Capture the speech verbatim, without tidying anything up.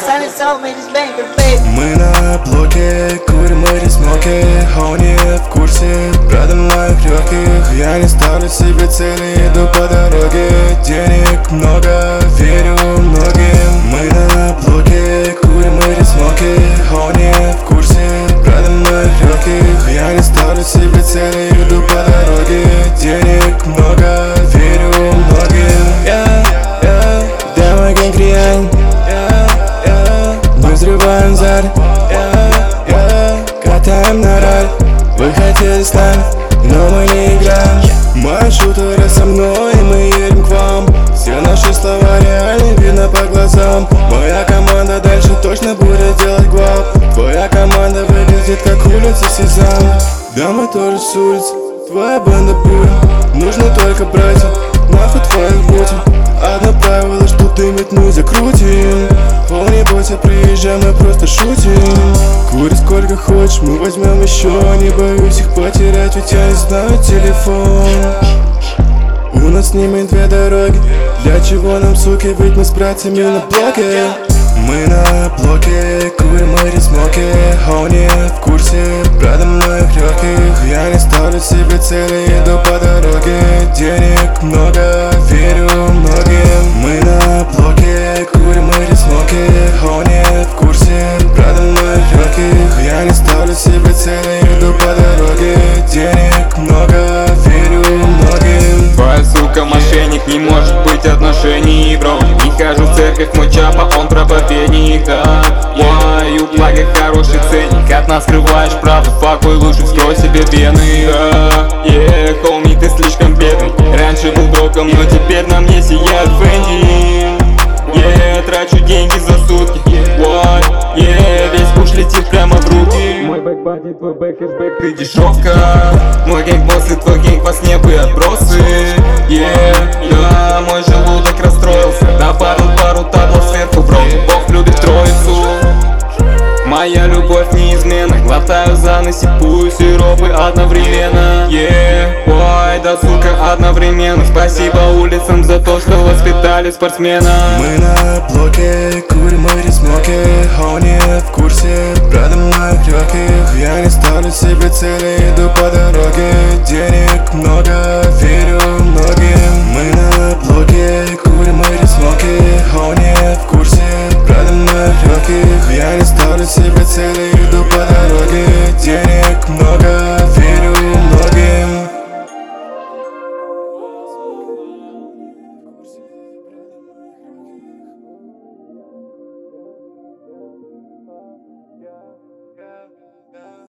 Мы на блоке, курим эти смоки. Он не в курсе правда моих легких. Я не ставлю себе цели, иду по дороге. Денег много, верю многим. Мы на блоке, курим эти смоки. Он не в курсе правда моих легких. Я не ставлю себе цели, иду по дороге. Денег много, верю многим. Yeah, yeah. Где мой гэнг реаль? Мы взрываем зар, yeah, yeah. Катаем на раль. Вы хотели с нами, но мы не играем. Мои шутеры со мной, и мы едем к вам. Все наши слова реальны, видно по глазам. Моя команда дальше точно будет делать гвалт. Твоя команда выглядит как улица Сезам. Да, мы тоже с улицы, твоя банда будет. Нужно только братья, нахуй твоих бутин. Одно правило, что дымит, мы закрутим. О, не бойся, приезжай, мы просто шутим. Кури сколько хочешь, мы возьмем еще. Не боюсь их потерять, ведь я не знаю телефон. У нас с ними две дороги. Для чего нам, суки, ведь мы с братьями на блоке. Мы на блоке, курим эти смоки. Он не в курсе правда моих легких. Я не ставлю себе цели, иду по дороге. Денег много, верю многим. Мы на блоке, курим эти смоки. Он не в курсе правда моих легких. Я не ставлю себе цели, иду по дороге. Денег много, верю многим. Твоя сука мошенник, не может быть отношений, бро. Не хожу в церковь, мой чапа, он проповедник, да. Ой, у плаги хороший ценник, от нас скрываешь правду, факой лучше вскрой себе вены, да. Yeah, хоуми, ты слишком бедный. Раньше был броком, но теперь на мне сияет Фенди. Yeah, трачу деньги за сутки. Ой, yeah, весь куш летит прямо в руки. Мой бэкбади, твой бэкэшбэк, ты дешевка. Мой гэнг-босс и твой гэнг, вас не бы отбросы. Yeah, да, мой желудок расстроился. Добавил пару таблов сверху, бро, Бог любит троицу. Моя любовь неизменна, глотаю за нос и пую сиропы одновременно. Yeah, ой, да сука, одновременно. Спасибо улицам за то, что воспитали спортсмена. Мы на блоке, курим эти смоки. Он не в курсе правда моих легких. Я не ставлю себе цели, иду по дороге. Денег много, верю многим. Мы на блоке, курим эти смоки. Он не в курсе правда моих легких. Я не ставлю себе цели, иду по дороге. Денег много,